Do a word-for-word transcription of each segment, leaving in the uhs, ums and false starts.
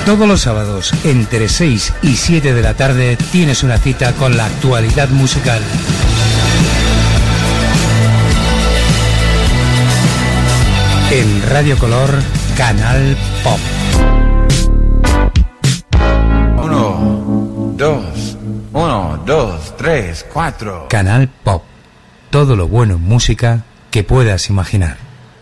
Todos los sábados, entre seis y siete de la tarde, tienes una cita con la actualidad musical. En Radio Color, Canal Pop. Uno, dos, uno, dos, tres, cuatro. Canal Pop. Todo lo bueno en música que puedas imaginar.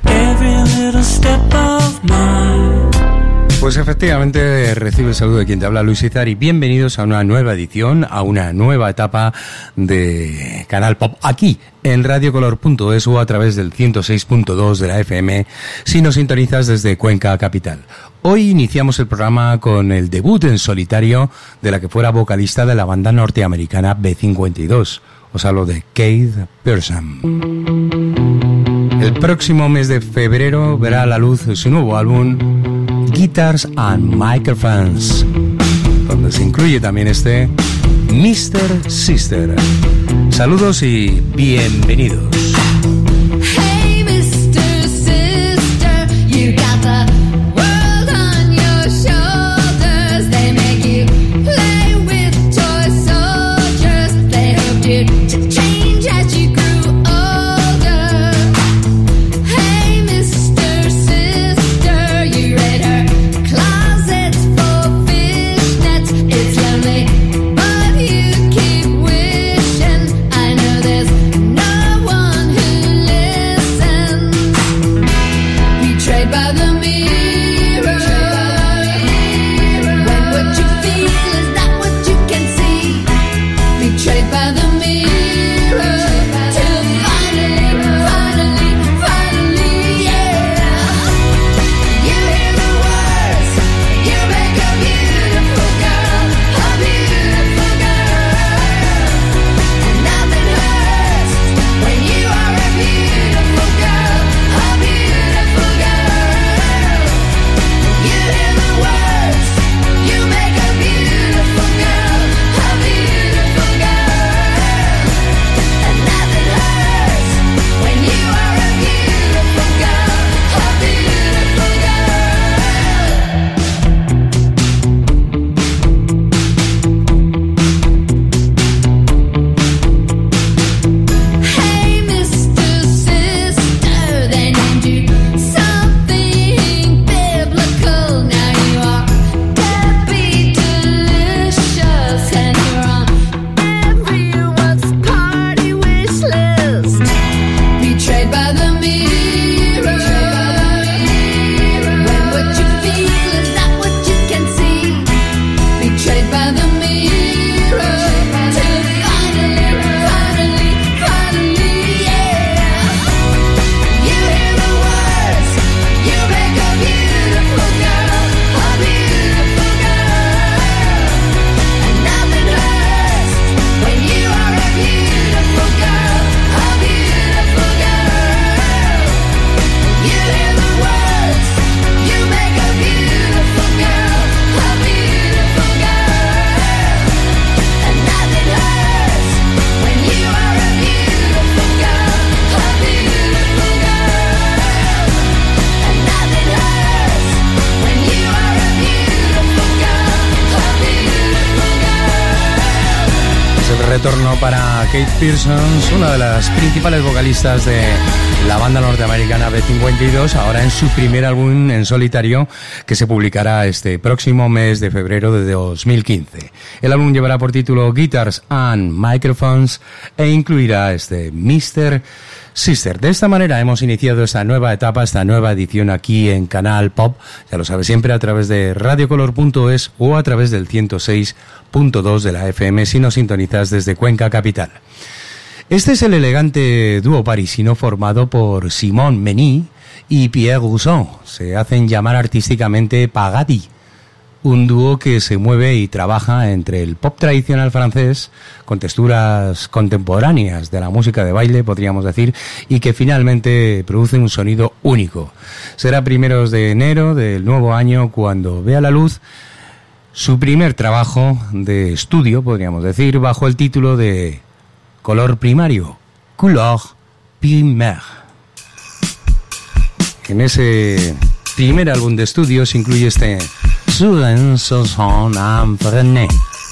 Pues efectivamente recibe el saludo de quien te habla, Luis Izar, y bienvenidos a una nueva edición, a una nueva etapa de Canal Pop aquí en radiocolor punto es o a través del ciento seis punto dos de la F M si nos sintonizas desde Cuenca capital. Hoy iniciamos el programa con el debut en solitario de la que fuera vocalista de la banda norteamericana B cincuenta y dos. Os hablo de Keith Pearson. El próximo mes de febrero verá a la luz su nuevo álbum Guitars and Microphones, donde se incluye también este mister Sister. Saludos y bienvenidos. Retorno para Keith Pearson, una de las principales vocalistas de la banda norteamericana B cincuenta y dos, ahora en su primer álbum en solitario que se publicará este próximo mes de febrero de dos mil quince. El álbum llevará por título Guitars and Microphones e incluirá este mister Sister. De esta manera hemos iniciado esta nueva etapa, esta nueva edición aquí en Canal Pop, ya lo sabes, siempre a través de radiocolor punto es o a través del ciento seis punto dos de la F M si nos sintonizas desde Cuenca capital. Este es el elegante dúo parisino formado por Simon Meny y Pierre Rousson. Se hacen llamar artísticamente Pagadi. Un dúo que se mueve y trabaja entre el pop tradicional francés con texturas contemporáneas de la música de baile, podríamos decir, y que finalmente produce un sonido único. Será primeros de enero del nuevo año cuando vea la luz su primer trabajo de estudio, podríamos decir, bajo el título de Color Primario, Couleur Primaire. En ese primer álbum de estudio se incluye este sur une chanson imprégnée.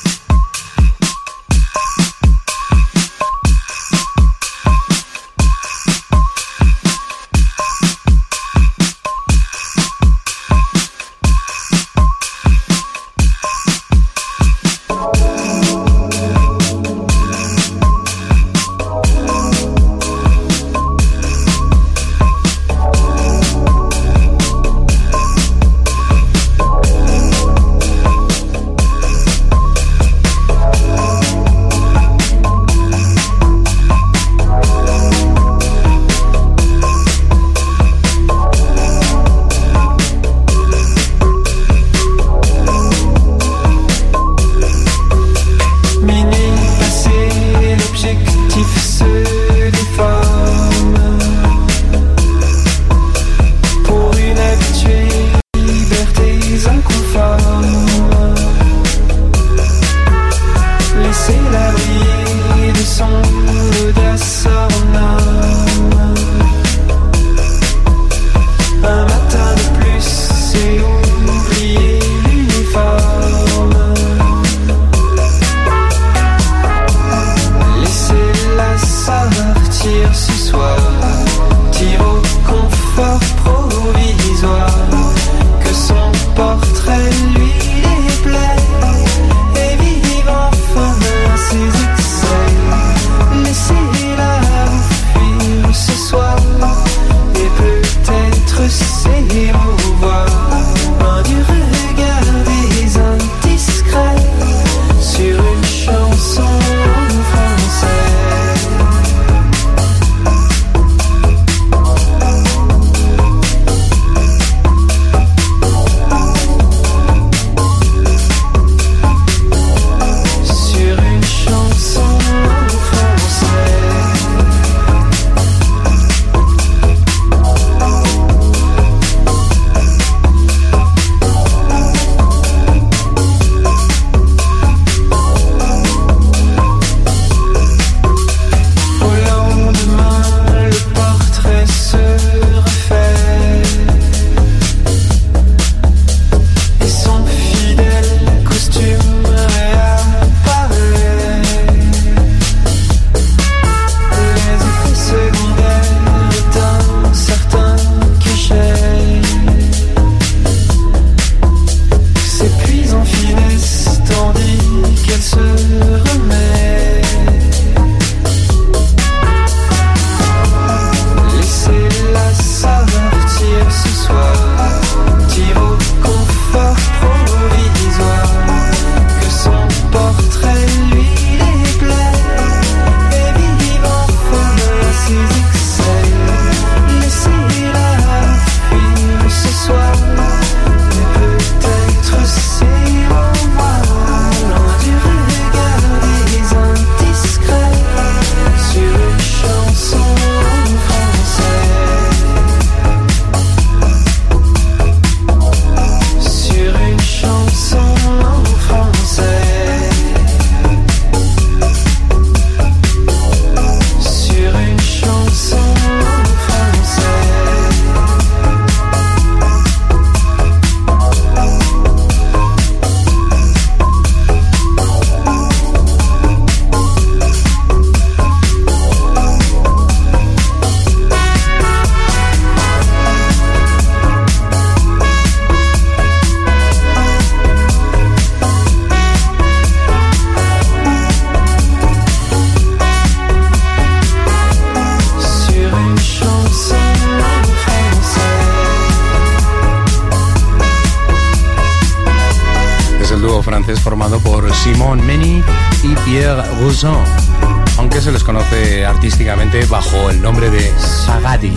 francés formado por Simon Meny y Pierre Rousseau, aunque se les conoce artísticamente bajo el nombre de Pagadi.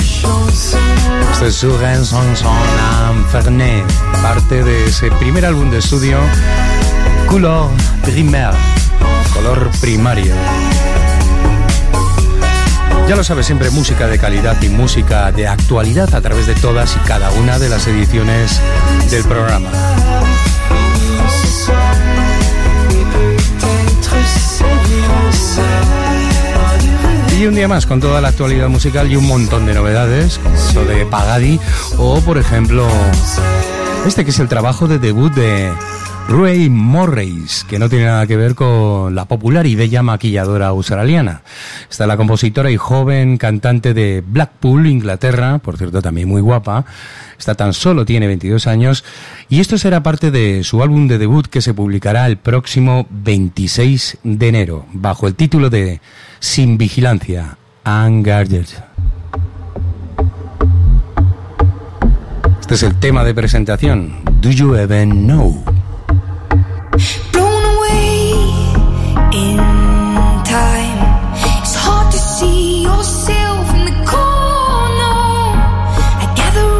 Este es Sur un chanson imprégnée, parte de ese primer álbum de estudio Couleur Primaire, color primario. Ya lo sabes, siempre música de calidad y música de actualidad a través de todas y cada una de las ediciones del programa. Y un día más con toda la actualidad musical y un montón de novedades, como esto de Pagadi o, por ejemplo, Este que es el trabajo de debut de Ruey Morris, que no tiene nada que ver con la popular y bella maquilladora australiana. Está la compositora y joven cantante de Blackpool, Inglaterra, por cierto también muy guapa. Esta tan solo tiene veintidós años y esto será parte de su álbum de debut que se publicará el próximo veintiséis de enero, bajo el título de Sin Vigilancia, Unguarded. Este es el tema de presentación, Do You Even Know? Blown away in time. It's hard to see yourself in the corner. I gather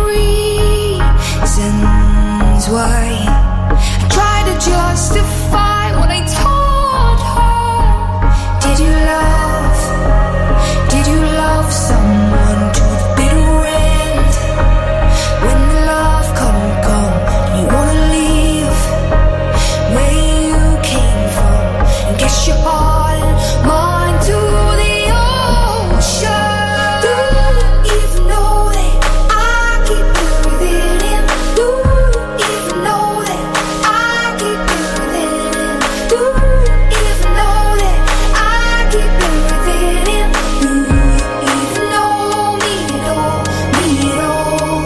reasons why. I try to justify what I told her. Did you love? Did you love someone to the bitter end? When the love couldn't come, you wanna leave where you came from and guess your heart and mind to the ocean. Do you even know that I keep breathing in? Do you even know that I keep breathing in? Do you even know that I keep breathing in? Do you even know me at all, me at all?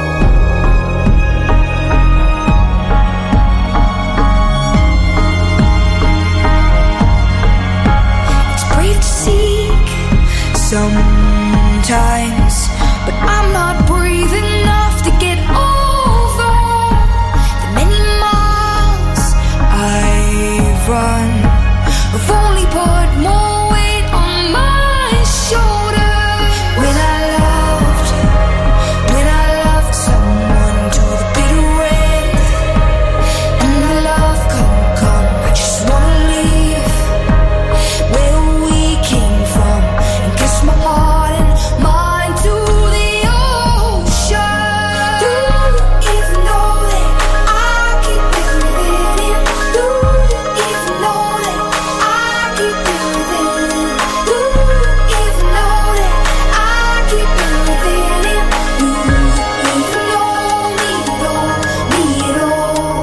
It's brave to seek sometimes, but I'm not brave enough to get over the many miles I've run. I've only put more weight on my shoulder. When I loved, when I loved someone to the bitter end, and the love couldn't come, I just wanna leave where we came from and kiss my heart and mind to the ocean. Do you even know that I keep breathing in? Do you even know that I keep breathing in? Do you even know that I keep breathing in? Do you even know me at all, me at all?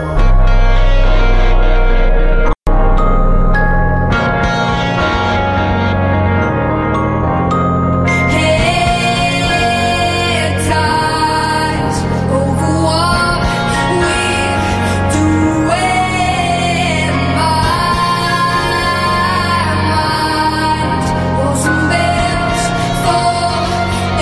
Head ties over what we're doing. My mind wasn't built for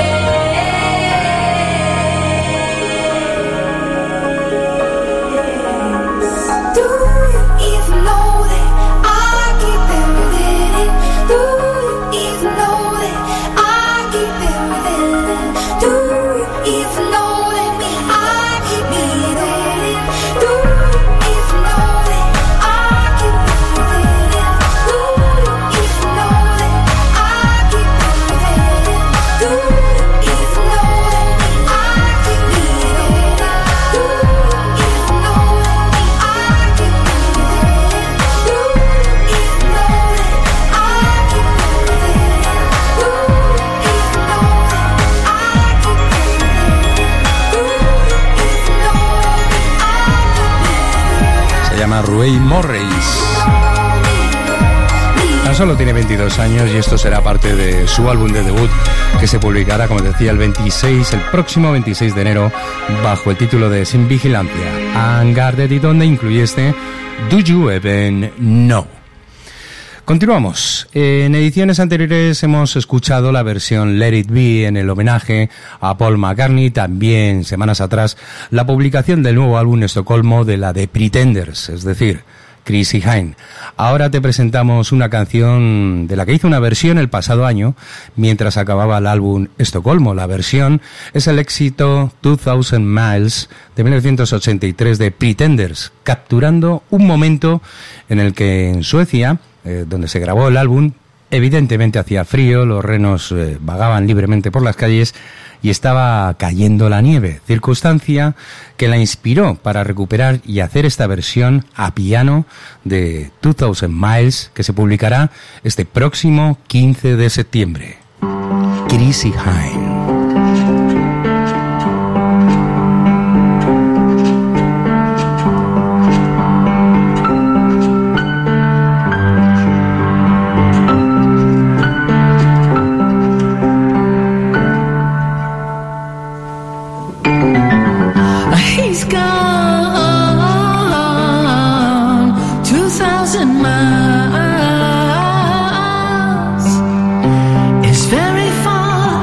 this. Do you even know that I keep breathing in? Do you even know that I keep breathing in? Do you even know that I keep breathing in? Do you even know that I keep breathing in? Do you even know that I keep breathing in? Do you even know that I keep breathing in? Do you even know that I keep breathing in? Do you even know that I keep breathing in? Do you even know that I keep breathing in? Do you even know that I keep breathing in? Se llama Ruey Morris. Tan solo tiene veintidós años y esto será parte de su álbum de debut que se publicará, como decía, el veintiséis, el próximo veintiséis de enero, bajo el título de Sin Vigilancia, Unguarded, y donde incluye este Do You Even Know? Continuamos. En ediciones anteriores hemos escuchado la versión Let It Be en el homenaje a Paul McCartney, también semanas atrás la publicación del nuevo álbum Estocolmo de la The Pretenders, es decir, Chrissie Hynde. Ahora te presentamos una canción de la que hizo una versión el pasado año mientras acababa el álbum Estocolmo. La versión es el éxito two thousand miles de mil novecientos ochenta y tres de Pretenders, capturando un momento en el que en Suecia, eh, donde se grabó el álbum, evidentemente hacía frío, los renos eh, vagaban libremente por las calles y estaba cayendo la nieve, circunstancia que la inspiró para recuperar y hacer esta versión a piano de two thousand miles, que se publicará este próximo quince de septiembre. Chrissie Hynde. he's gone two thousand miles. It's very far.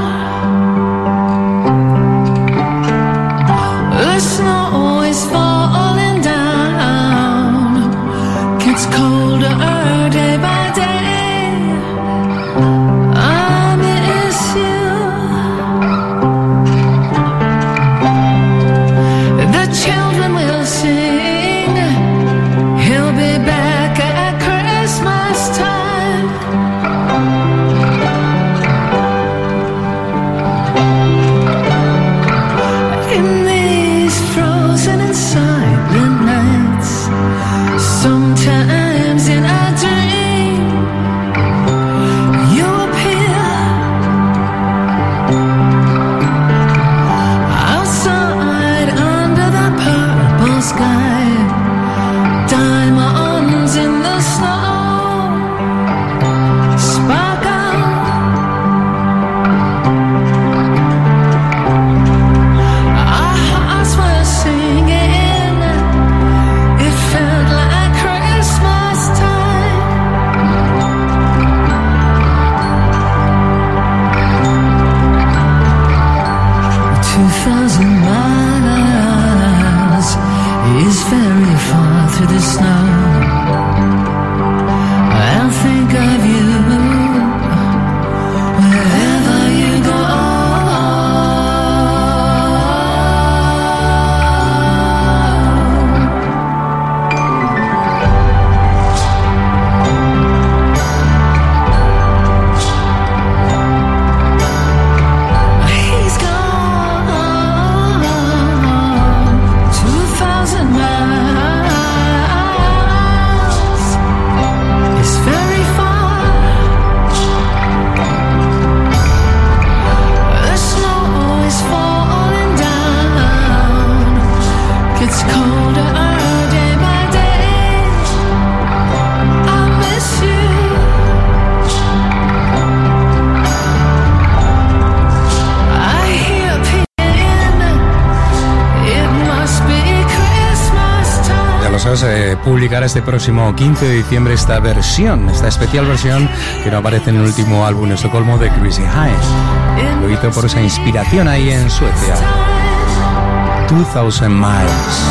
The snow is falling down. Gets colder day by day. I miss you. The children will sing. He'll be back at Christmas time. In these frozen and silent nights, sometimes in a dream, you appear outside under the purple sky. Diamonds in the snow sparkle. Our hearts were singing. It felt like Christmas time. Two thousand miles is very far through the snow. I'll think of you wherever you go. He's gone two thousand miles. It's very far. The snow is falling down. Gets colder day by day. I miss you. I hear piano. It must be Christmas time. Ya lo sabes, eh, publicará este próximo quince de diciembre esta versión, esta especial versión que no aparece en el último álbum en Estocolmo de Chrissy Hynde. Lo hizo por esa inspiración ahí en Suecia. two thousand miles.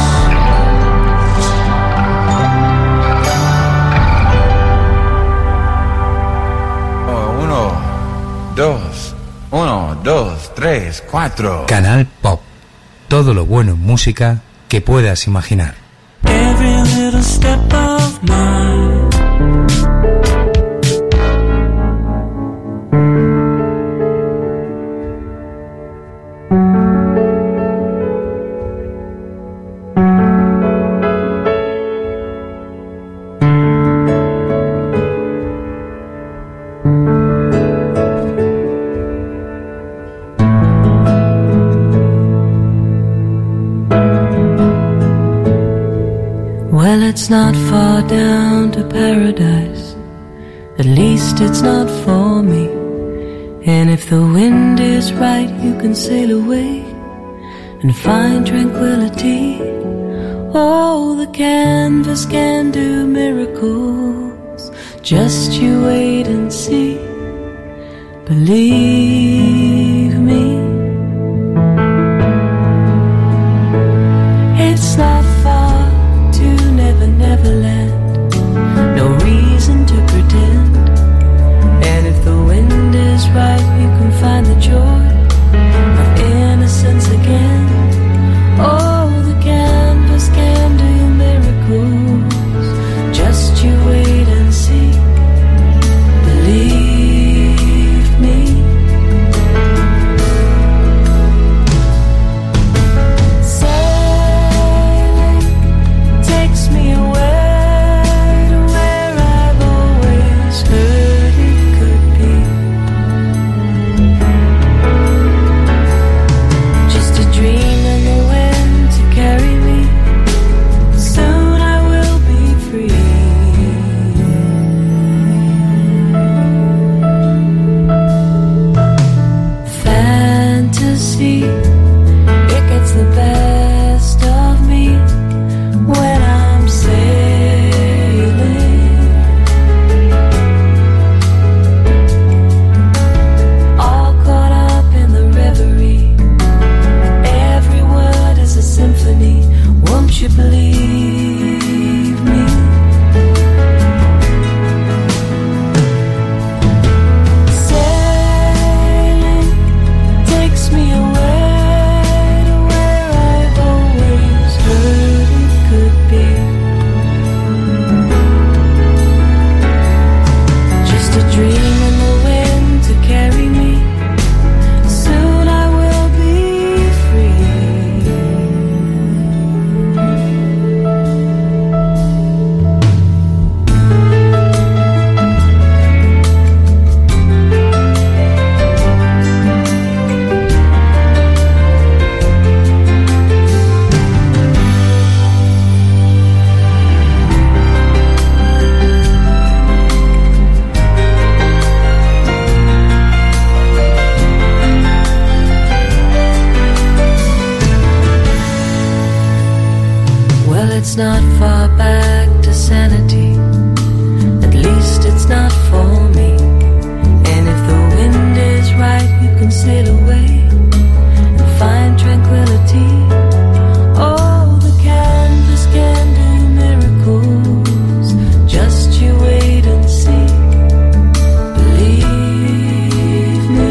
Oh, uno, dos, uno, dos, tres, cuatro. Canal Pop. Todo lo bueno en música que puedas imaginar. Every little step of mine. Well, it's not far down to paradise. At least it's not for me. And if the wind is right, you can sail away and find tranquility. Oh, the canvas can do miracles. Just you wait and see. Believe me. It's not far to Never Neverland. No reason to pretend. And if the wind is right, you can find the joy of innocence again. Oh, the canvas can do miracles. Just you wait and see. Believe me. it's not far back to sanity. At least it's not for me. And if the wind is right, you can sail away and find tranquility. Oh, the canvas can do miracles. Just you wait and see. Believe me.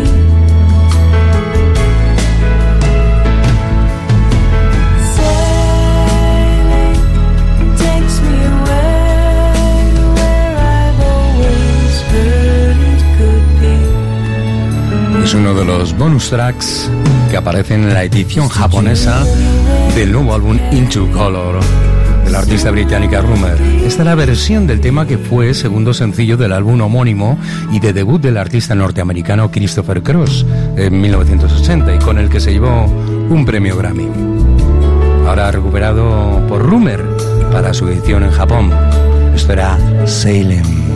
Sailing takes me away to where I've always heard it could be. Es uno de los bonus tracks que aparecen en la edición japonesa del nuevo álbum Into Color de la artista británica Rumer. Esta es la versión del tema que fue segundo sencillo del álbum homónimo y de debut del artista norteamericano Christopher Cross en mil novecientos ochenta y con el que se llevó un premio Grammy. Ahora recuperado por Rumer para su edición en Japón. Esto era Salem.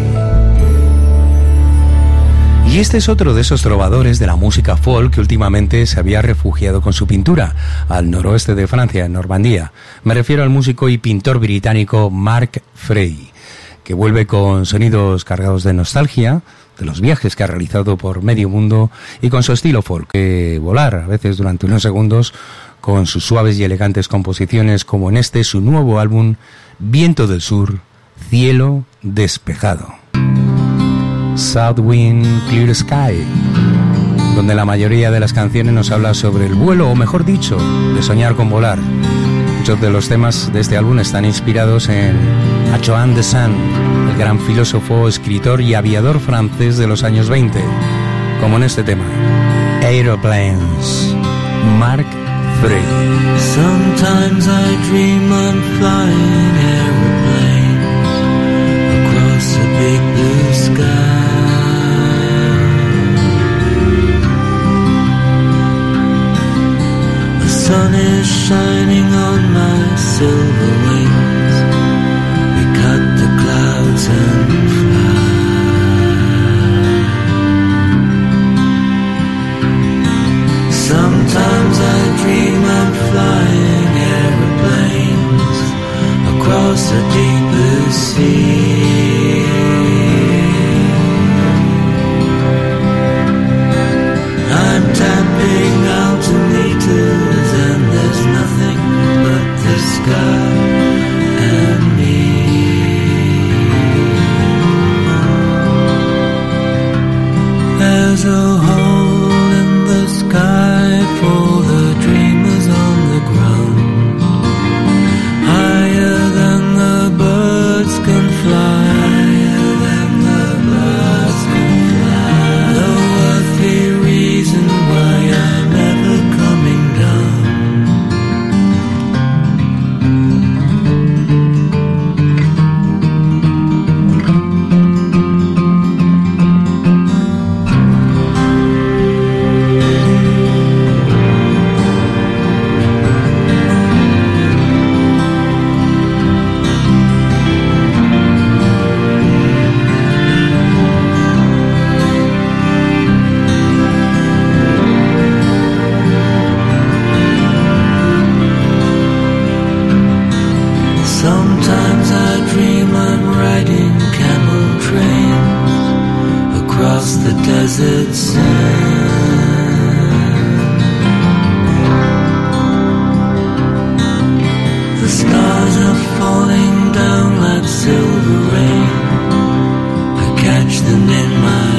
Y este es otro de esos trovadores de la música folk que últimamente se había refugiado con su pintura al noroeste de Francia, en Normandía. Me refiero al músico y pintor británico Mark Frey, que vuelve con sonidos cargados de nostalgia, de los viajes que ha realizado por medio mundo y con su estilo folk, que volar a veces durante unos segundos con sus suaves y elegantes composiciones, como en este su nuevo álbum Viento del Sur, Cielo Despejado. South Wind, Clear Sky, donde la mayoría de las canciones nos habla sobre el vuelo, o mejor dicho, de soñar con volar. Muchos de los temas de este álbum están inspirados en Antoine de Saint, el gran filósofo, escritor y aviador francés de los años veinte, como en este tema, Aeroplanes, Mark Frey. Sometimes I dream I'm flying aeroplanes across a big blue sky. The sun is shining on my silver wings. We cut the clouds and fly. Sometimes I dream I'm flying aeroplanes across a deep blue sea. I'm tapping altimeters and there's nothing but the sky and me. There's a hole in the sky for the dreamers on the ground, higher than the birds can fly, higher than the birds can fly. No earthly reason why I'm ever coming down. Sometimes I dream I'm riding camel trains across the desert sand. The stars are falling down like silver rain. I catch them in my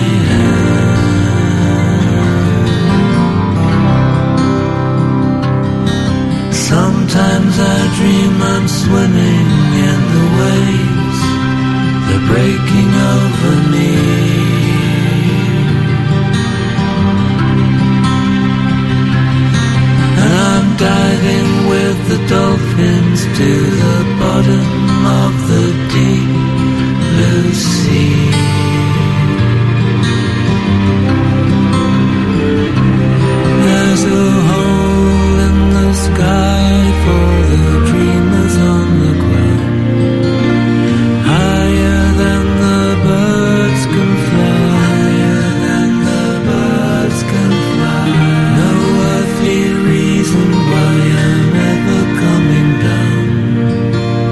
hand. Sometimes I dream I'm swimming in the waves. They're breaking over me. And I'm diving with the dolphins to the bottom of the deep blue sea. There's a hole in the sky for the dreamers on the ground, higher than the birds can fly, higher than the birds can fly. No earthly reason why I'm ever coming down.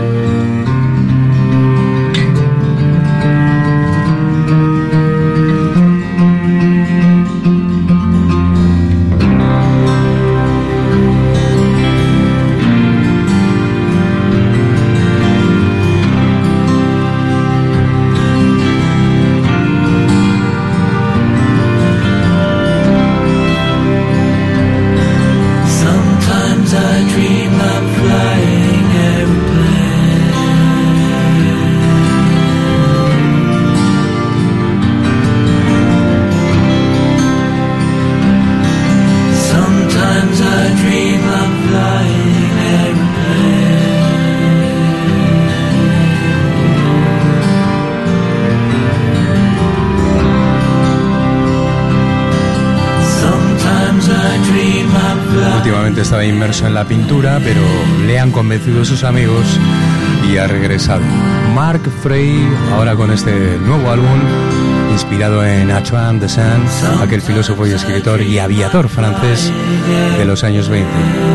estaba inmerso en la pintura, pero le han convencido sus amigos y ha regresado. Marc Frey, ahora con este nuevo álbum, inspirado en Antoine de Saint, aquel filósofo y escritor y aviador francés de los años veinte.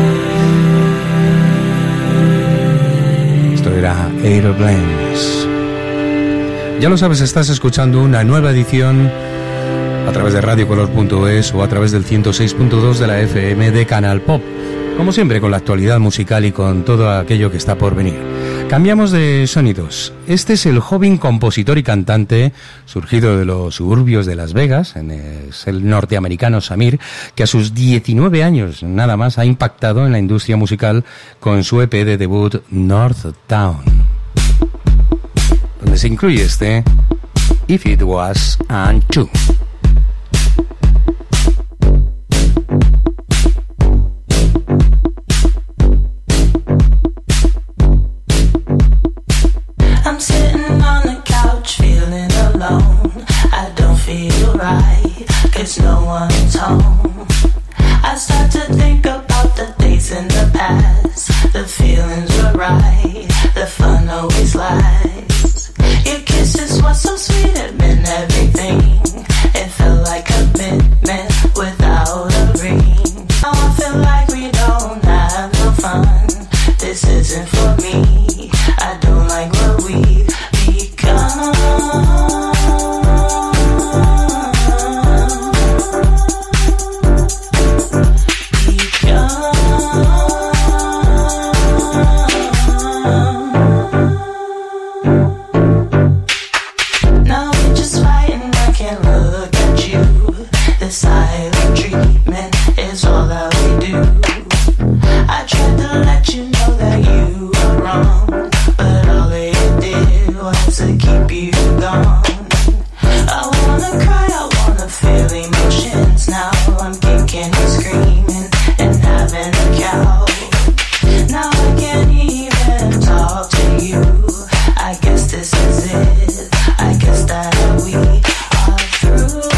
Esto era Airplanes. Ya lo sabes, estás escuchando una nueva edición a través de radio color punto es o a través del ciento seis punto dos de la F M de Canal Pop. Como siempre, con la actualidad musical y con todo aquello que está por venir. Cambiamos de sonidos. Este es el joven compositor y cantante surgido de los suburbios de Las Vegas, es el norteamericano Samir, que a sus diecinueve años nada más ha impactado en la industria musical con su E P de debut North Town, donde se incluye este If It Was Untrue. I'm sitting on the couch feeling alone. I don't feel right, cause no one's home. I start to think about the days in the past. The feelings were right, the fun always lasts. Your kisses were so sweet, it meant everything. It felt like commitment without a ring. Now I feel like we don't have no fun. This isn't for me, I don't like what we've become. Now we're just fighting, I can't look at you. The silent treatment is all that we do. I tried to let you know that you were wrong, but all it did was to keep you gone. I wanna cry, I wanna feel emotions now. I'm kicking and screaming and having a cow. Now I can't even talk to you. I guess this is it, I guess that we are through.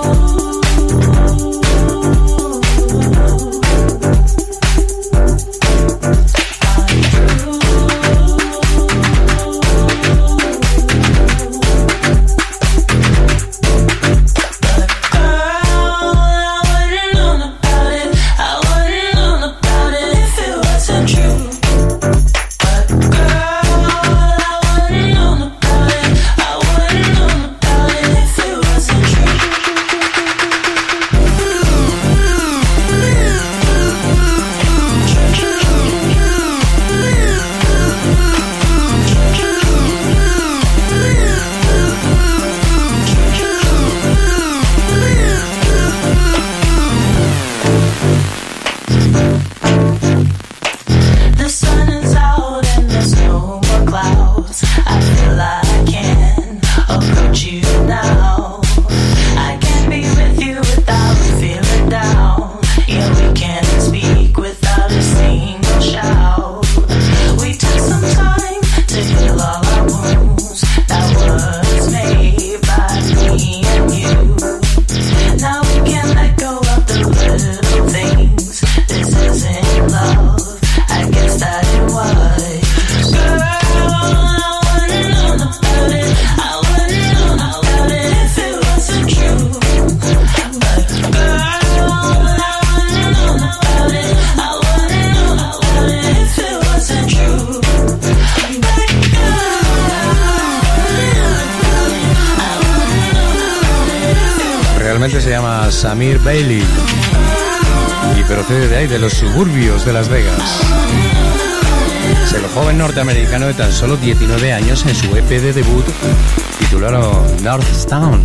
Se llama Samir Bailey y procede de ahí, de los suburbios de Las Vegas. Es el joven norteamericano de tan solo diecinueve años en su E P de debut titulado North Town.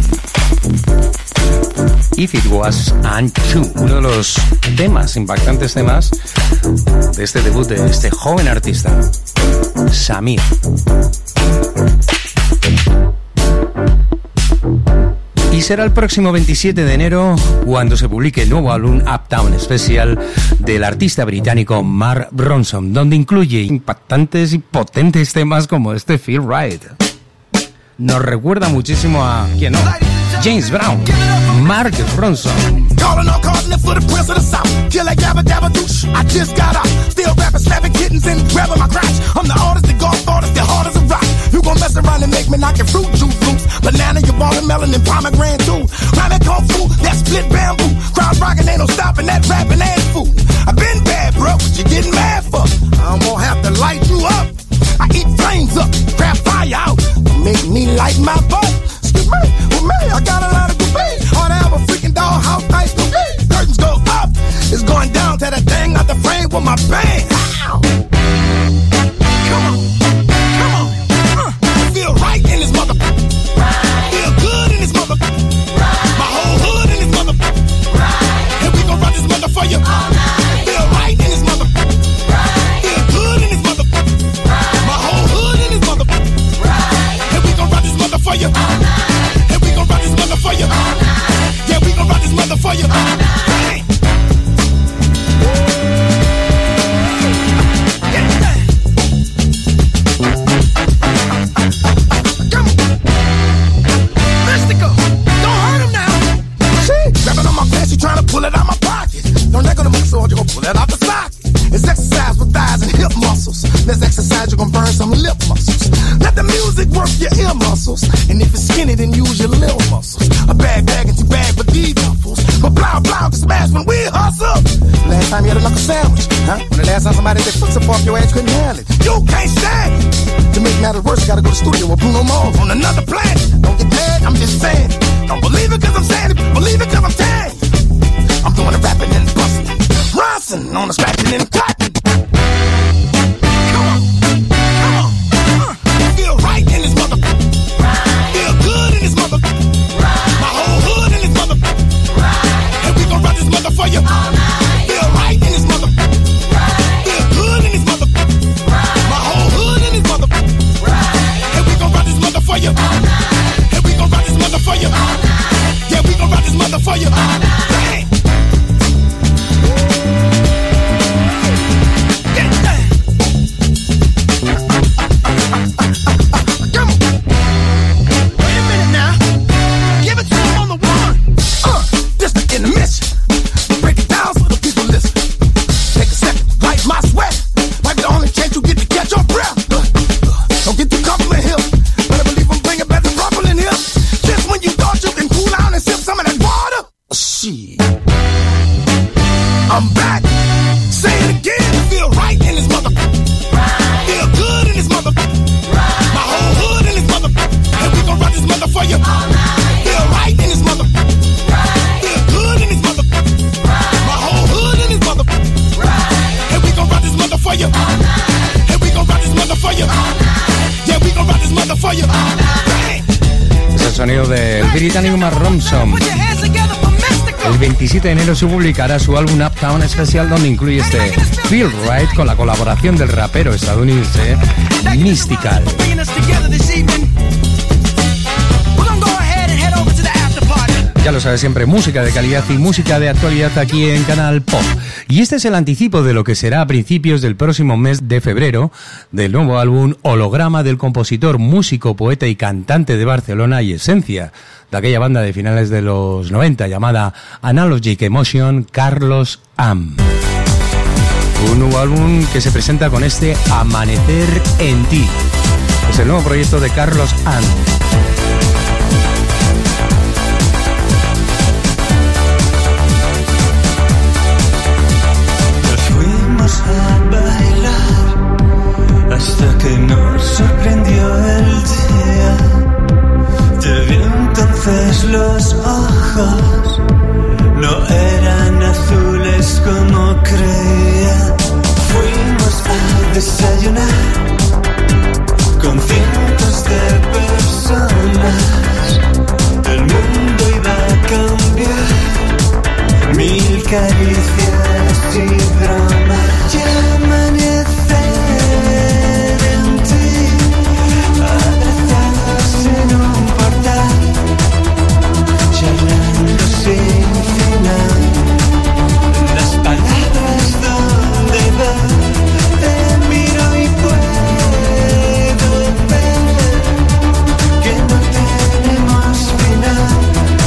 If It Was Untrue, uno de los temas, impactantes temas de este debut de este joven artista, Samir. Y será el próximo veintisiete de enero cuando se publique el nuevo álbum Uptown Special del artista británico Mark Ronson, donde incluye impactantes y potentes temas como este Feel Right. Nos recuerda muchísimo a... ¿quién no? James Brown, Mark Ronson. Calling all calling for the prince of the south. Kill like Gabba Dabba Douche. I just got out. Still rapping, slapping kittens and grabbing my crotch. I'm the artist, the golf artist, the hard as a rock. You gon' mess around and make me knock your fruit juice loose. Banana, your watermelon, and pomegranate too. Rhyming kung fu, that split bamboo. Crowd rocking, ain't no stopping that rapping ass fool. I been bad, bro, what you getting mad for? I won't have to light you up. I eat flames up, grab fire out. Make me light my butt. Excuse me, with me, I got a lot of good beat. Ought to have a freaking dollhouse nice to be. Curtains go up, it's going down to that thing out the frame with my bang. Ow. Come on, come on, uh, feel right in this mother. Right. Feel good in this mother. Right. My whole hood in this mother. Right. And we gon' run this mother for you. All night. Feel right in this mother. Right. Feel good in this mother. Right. My whole hood in this mother. Right. And we gon' run this mother for you. All night. And we gon' run this mother for you. All night. Yeah, we gon' run this mother for you. All night. Bang. Trying to pull it out my pocket. Don't let go to my sword, you're gonna pull it out the socket. It's exercise with thighs and hip muscles. Let's exercise, you're gonna burn some lip muscles. Let the music work your ear muscles. And if it's skinny, then use your little muscles. A bag, bag, and two bag for these duffels. But blow, blow, can smash when we hustle. Last time you had a knuckle sandwich, huh? When the last time somebody did foot up off your ass couldn't handle it. You can't stand it. To make matters worse, you gotta go to the studio with Bruno Mars on another planet. Don't get mad, I'm just saying it. Don't believe it cause I'm saying it. Believe it cause I'm saying it. I'm doing the rapping and busting. Ronson on the scratching and cutting. Come on, come on. Uh, feel right in this mother. Right. Feel good in this mother. Right. My whole hood in this mother. Right. And we gon' run this mother for you. All night. Feel right in this mother. Right. Feel good in this mother. Right. My whole hood in this mother. Right. And we gon' run this mother for you. All night. And we gon' run this mother for you. All night. Yeah, we gon' run this mother for you. All night. Bang. I'm back. Say it again. Feel right in this mother. Right. Feel good in this mother. Right. My whole hood in this mother. And we gon' run this mother for you. All night. Feel right in this mother. Right. Feel good in this mother. Right. My whole hood in this mother. Right. And we gon' run this mother for you. All night. And we gon' run this mother for you. All night. Yeah, we gon' run this mother for you. All night. Es el sonido del británico Mark Ronson. El veintisiete de enero se publicará su álbum Uptown Special, donde incluye este Feel Right con la colaboración del rapero estadounidense Mystical. Ya lo sabes, siempre música de calidad y música de actualidad aquí en Canal Pop. Y este es el anticipo de lo que será a principios del próximo mes de febrero del nuevo álbum Holograma del compositor, músico, poeta y cantante de Barcelona y esencia de aquella banda de finales de los noventa llamada Analogic Emotion, Carlos Am. Un nuevo álbum que se presenta con este Amanecer en ti. Es el nuevo proyecto de Carlos Am. A bailar hasta que nos sorprendió el día. Te vi entonces los ojos, no eran azules como creía. Fuimos a desayunar con cientos de personas. El mundo iba a cambiar, mil caricias y bromas. Y amanecer en ti, abrazados en un portal, charlando sin final. Las palabras donde van, te miro y puedo ver que no tenemos final.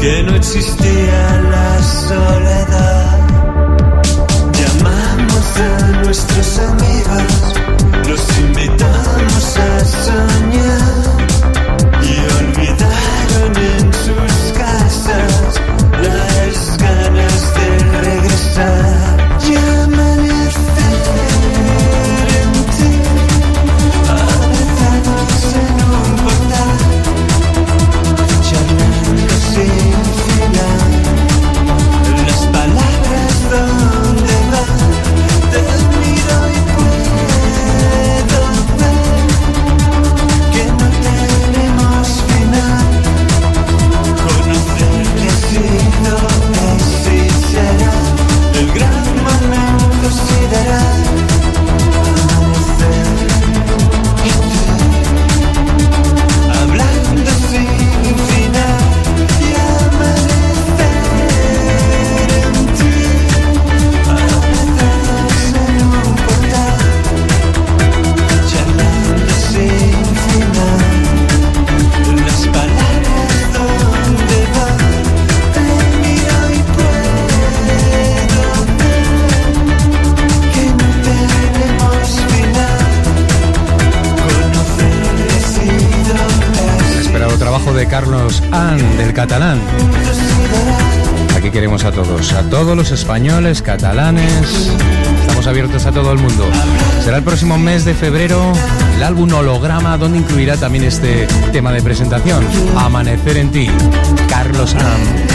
que no existía la soledad. Llamamos a nuestros amigos, los invitamos a soñar y olvidaron en sus casas las ganas de regresar. Y amanecer en ti, abrazados en un portal, charlando sin final. Las palabras donde van, te miro y puedo ver que no tenemos final. Conocer que ha sido, es y será el gran momento, si dará amanecer y tú, hablando sin final. Y amanecer en ti, abrazados en un portal, charlando sin final. Las palabras donde van, te miro y puedo ver que no tenemos final. Conocer he sido, El esperado trabajo de Carlos An, del catalán. Aquí queremos a todos, a todos los españoles, catalanes. Estamos abiertos a todo el mundo. Será el próximo mes de febrero el álbum Holograma, donde incluirá también este tema de presentación, Amanecer en ti, Carlos An.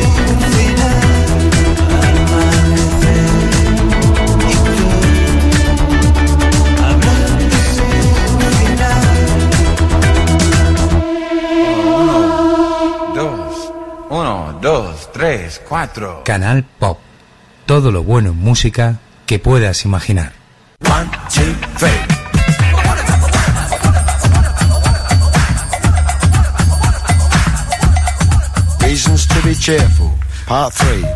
Dos, uno, dos, tres, cuatro. Canal Pop. Todo lo bueno en música que puedas imaginar. One, two, three. Reasons to be cheerful, part three.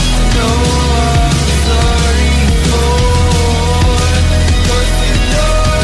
know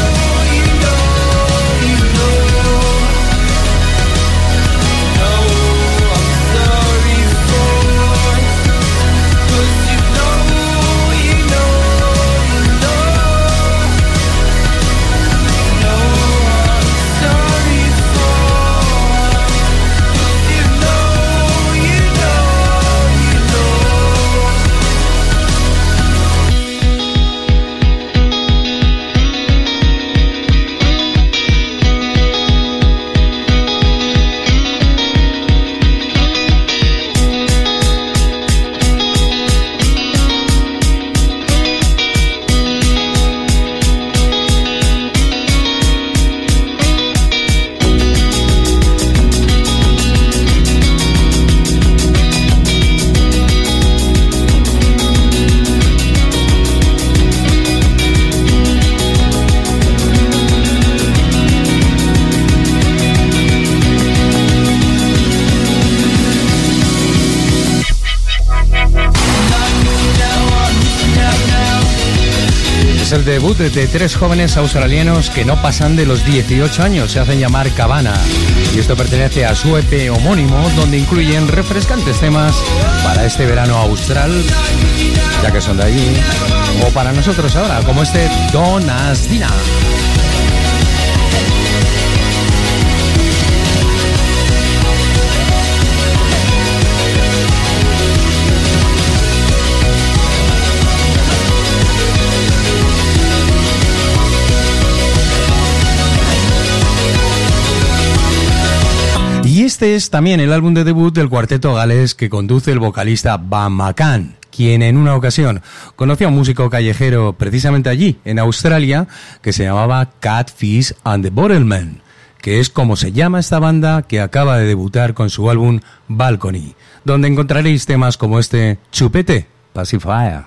Es el debut de tres jóvenes australianos que no pasan de los dieciocho años, se hacen llamar Cabana. Y esto pertenece a su E P homónimo, donde incluyen refrescantes temas para este verano austral, ya que son de allí, o para nosotros ahora, como este Donasdina. Y este es también el álbum de debut del cuarteto galés que conduce el vocalista Van McCann, quien en una ocasión conoció a un músico callejero precisamente allí, en Australia, que se llamaba Catfish and the Bottlemen, que es como se llama esta banda que acaba de debutar con su álbum Balcony, donde encontraréis temas como este Chupete, Pacifier.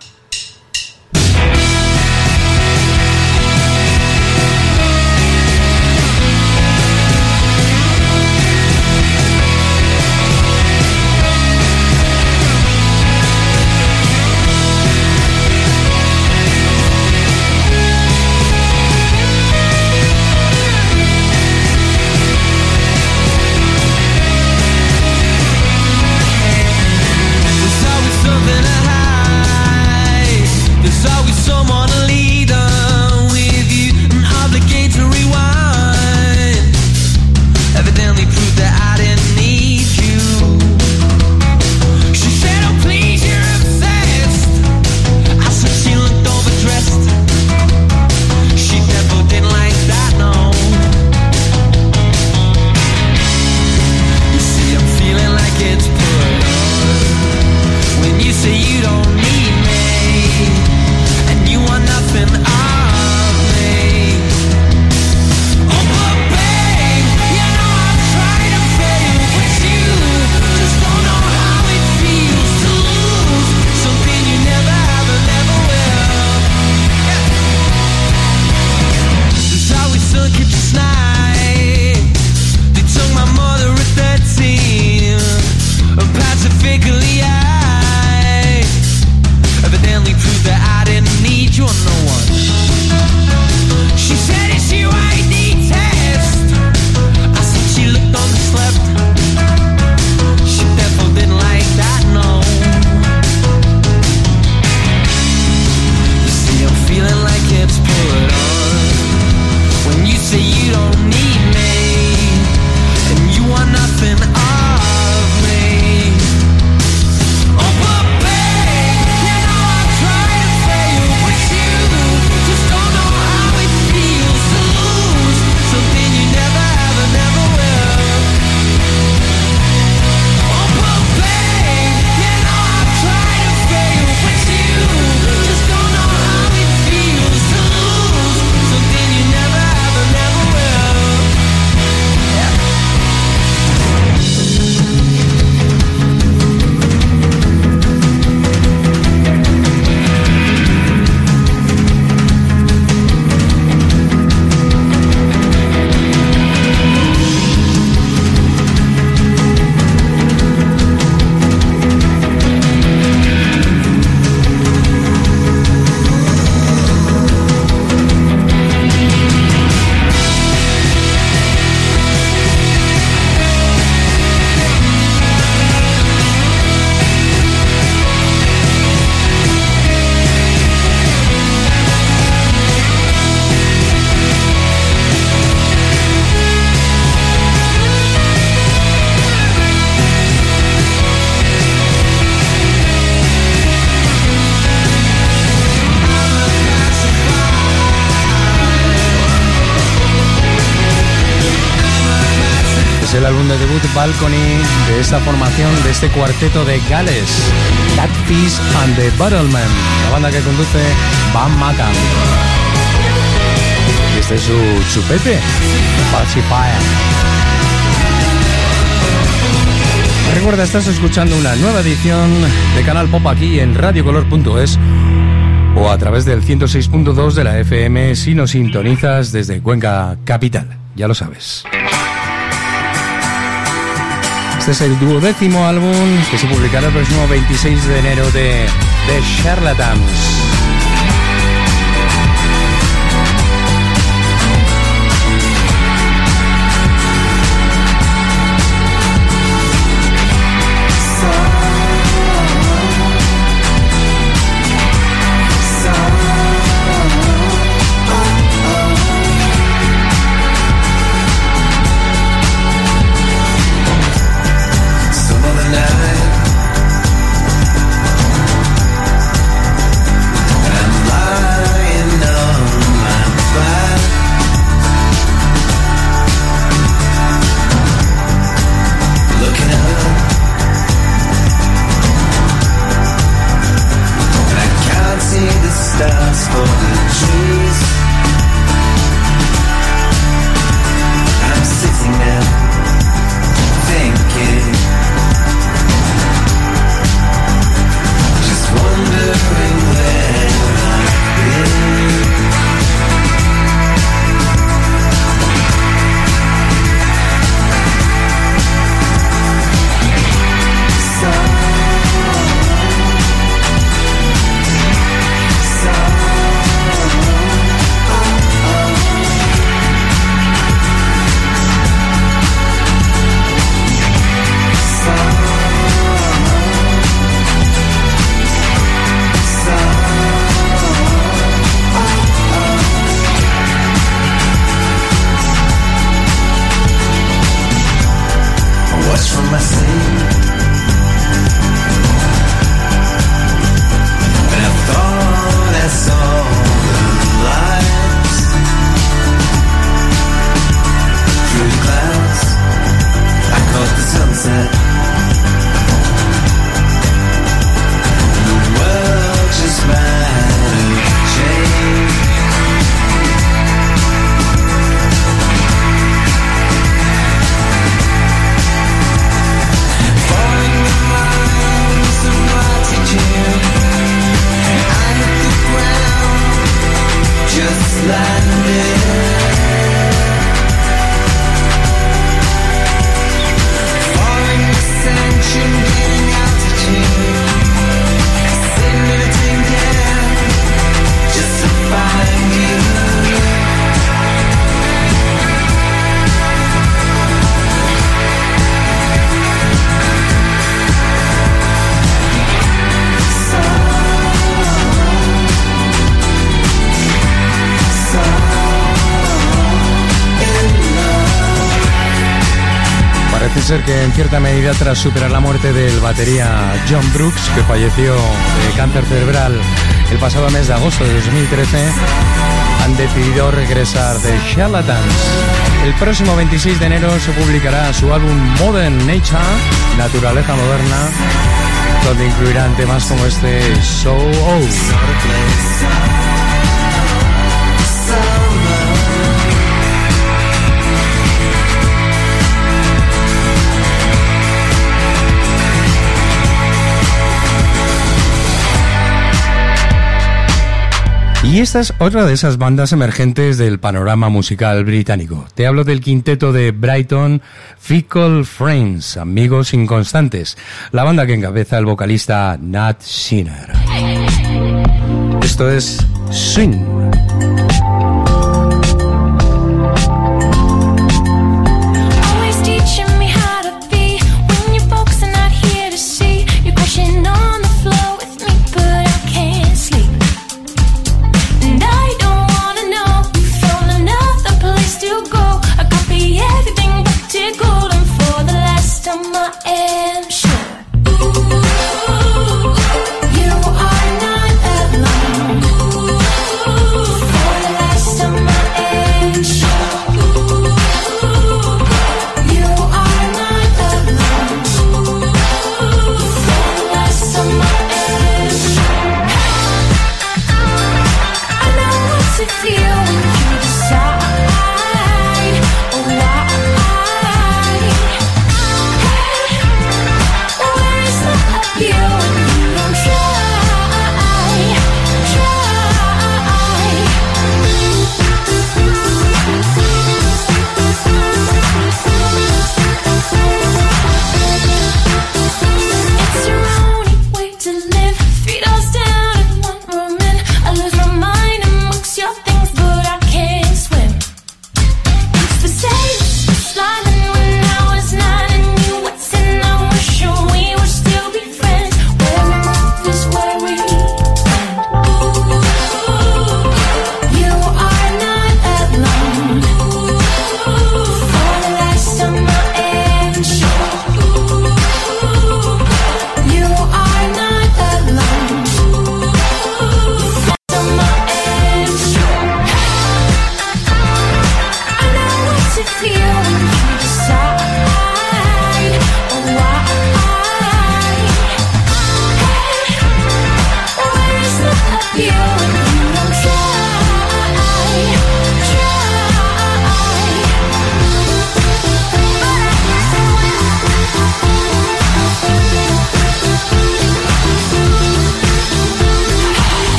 El álbum de debut Balcony de esta formación, de este cuarteto de Gales, Catfish and the Bottlemen, la banda que conduce Van McCann. Y este es su chupete, Pacifier. Recuerda, estás escuchando una nueva edición de Canal Pop aquí en radiocolor punto es o a través del ciento seis punto dos de la F M si nos sintonizas desde Cuenca Capital, ya lo sabes. Este es el duodécimo álbum que se publicará el próximo veintiséis de enero de The Charlatans. stars for the trees. I'm sitting there thinking, just wondering where I've been. Watch from my seat, and I thought I saw the lights through the clouds. I caught the sunset. The world just might have changed. Just landed, falling ascension, getting altitude, sitting in a tin can, just to find you. Parece ser que en cierta medida, tras superar la muerte del batería John Brooks, que falleció de cáncer cerebral el pasado mes de agosto de dos mil trece, han decidido regresar de Charlatans. El próximo veintiséis de enero se publicará su álbum Modern Nature, Naturaleza Moderna, donde incluirán temas como este So Old. Y esta es otra de esas bandas emergentes del panorama musical británico. Te hablo del quinteto de Brighton, Fickle Friends, amigos inconstantes, la banda que encabeza el vocalista Nat Sinner. Esto es Swing. For the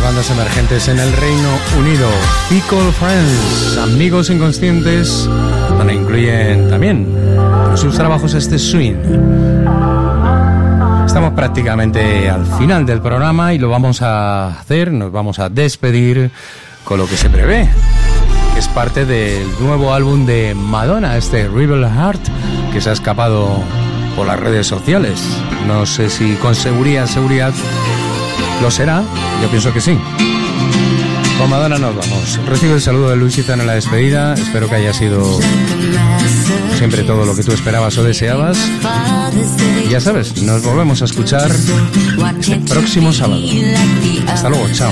bandas emergentes en el Reino Unido. Fickle Friends, amigos inconscientes, donde incluyen también en sus trabajos este swing. Estamos prácticamente al final del programa y lo vamos a hacer, nos vamos a despedir con lo que se prevé, que es parte del nuevo álbum de Madonna, este Rebel Heart, que se ha escapado por las redes sociales. No sé si con seguridad, seguridad lo será, yo pienso que sí. Con Madonna nos vamos. Recibe el saludo de Luis Izan en la despedida. Espero que haya sido siempre todo lo que tú esperabas o deseabas. Y ya sabes, nos volvemos a escuchar este próximo sábado. Hasta luego, chao.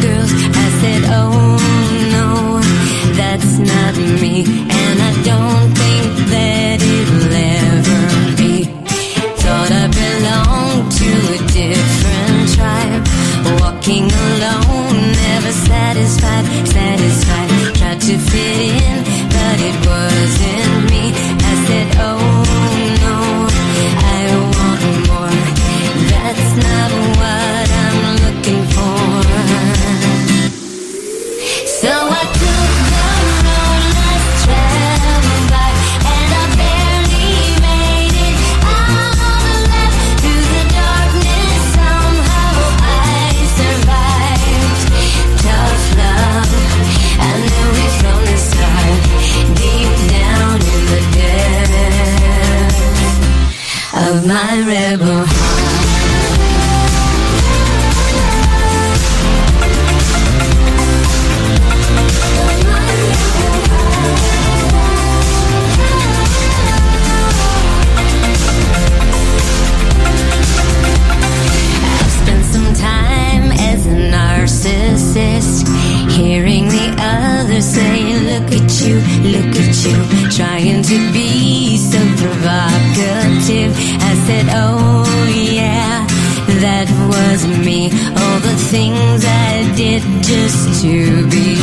Walking alone, never satisfied, satisfied. Tried to fit in, but it wasn't me. I said, oh no, I want more. That's not what I'm looking for. So I took the road less traveled by, and I barely made it all left through the darkness. Somehow I survived. Tough love, I knew it from the start. Deep down in the depths of my rebel heart. Narcissist, hearing the others say, look at you, look at you, trying to be so provocative. I said, oh yeah, that was me, all the things I did just to be